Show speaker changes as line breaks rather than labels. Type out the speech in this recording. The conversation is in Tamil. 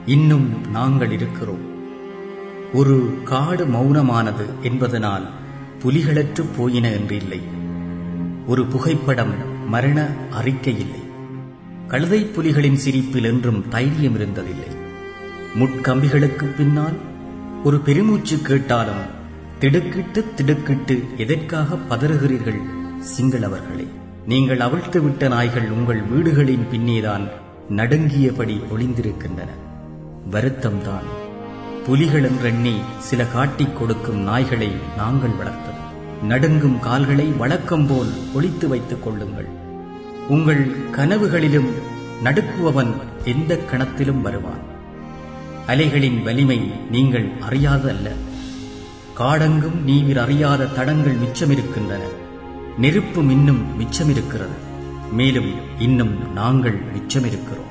இன்னும் நாங்கள் இருக்கிறோம். ஒரு காடு மௌனமானது என்பதனால் புலிகளற்று போயின என்றில்லை. ஒரு புகைப்படம் மரண அறிக்கை இல்லை. கழுதை புலிகளின் சிரிப்பில் என்றும் தைரியம் இருந்ததில்லை. முட்கம்பிகளுக்கு பின்னால் ஒரு பெருமூச்சு கேட்டாலும் திடுக்கிட்டு திடுக்கிட்டு எதற்காக பதறுகிறீர்கள் சிங்களவர்களே? நீங்கள் அவிழ்த்து விட்ட நாய்கள் உங்கள் வீடுகளின் பின்னேதான் நடுங்கியபடி ஒளிந்திருக்கின்றன. வருத்தம்தான். புலிகள் என்றெண்ணி சில காட்டிக் கொடுக்கும் நாய்களை நாங்கள் வளர்த்தது. நடுங்கும் கால்களை வழக்கம் போல் ஒளித்து வைத்துக் கொள்ளுங்கள். உங்கள் கனவுகளிலும் நடுக்குவவன் எந்த கணத்திலும் வருவான். அலைகளின் வலிமை நீங்கள் அறியாதல்ல. காடெங்கும் நீவிர் அறியாத தடங்கள் மிச்சமிருக்கின்றன. நெருப்பும் இன்னும் மிச்சமிருக்கிறது. மேலும் இன்னும் நாங்கள் மிச்சமிருக்கிறோம்.